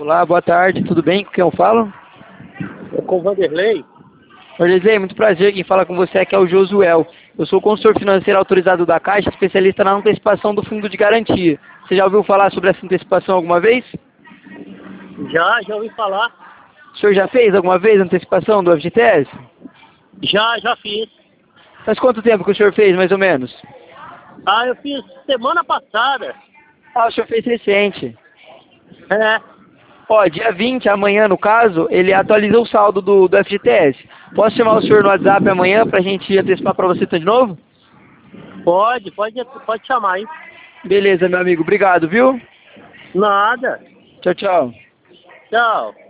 Olá, boa tarde, tudo bem? Com quem eu falo? É com o Vanderlei? Vanderlei, muito prazer, quem fala com você aqui é o Josuel. Eu sou consultor financeiro autorizado da Caixa, especialista na antecipação do fundo de garantia. Você já ouviu falar sobre essa antecipação alguma vez? Já ouvi falar. O senhor já fez alguma vez a antecipação do FGTS? Já fiz. Faz quanto tempo que o senhor fez, mais ou menos? Eu fiz semana passada. Ah, o senhor fez recente. É. Ó, dia 20, amanhã no caso, ele atualiza o saldo do FGTS. Posso chamar o senhor no WhatsApp amanhã pra gente antecipar pra você de novo? Pode chamar, hein? Beleza, meu amigo, obrigado, viu? Nada. Tchau, tchau. Tchau.